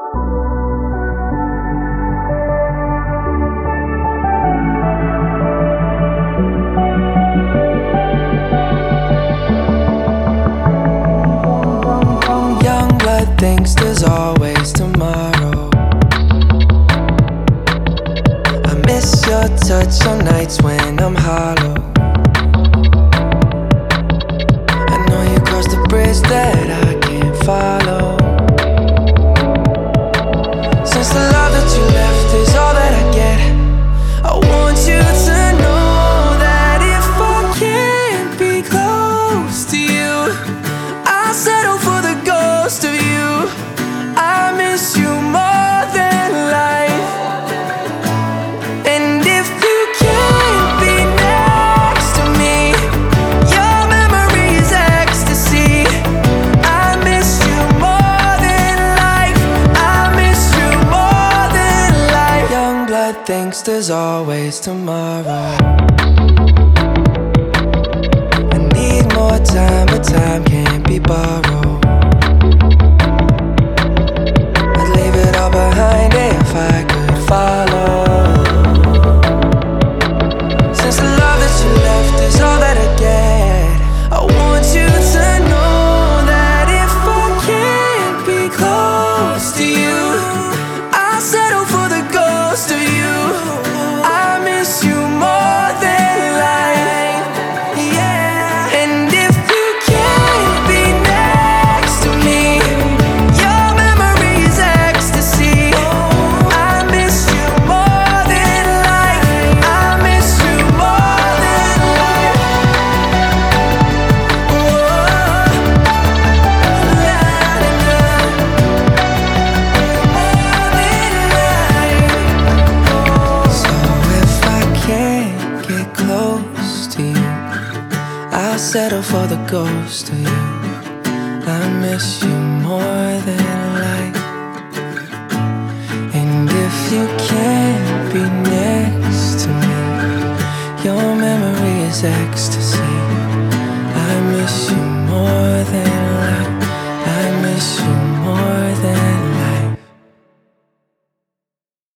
Young blood thinks there's always tomorrow. I miss your touch on nights when I'm hollow. I know you crossed the bridge that I can't follow. Since the love that you left is all that I get, I want you to know that if I can't be close to you, I'll settle for the ghost of you. I miss you more than life. And if you can't be next to me, your memory is ecstasy. I miss you more than life. I miss you more than life. Young blood thinks there's always tomorrow. I need more time, but time can't be borrowed. I'd leave it all behind if I could follow. Since the love that you left is all that I get, I want you to know that if I can't be close to you, I'll settle for the ghost of you. I miss you more than life. Yeah. And if you can't be next to me, your memory is ecstasy. I miss you more than life. I miss you more than life. So if I can't get close to you, I'll settle for the ghost of you. I miss you more than life. And if you can't be next to me, your memory is ecstasy.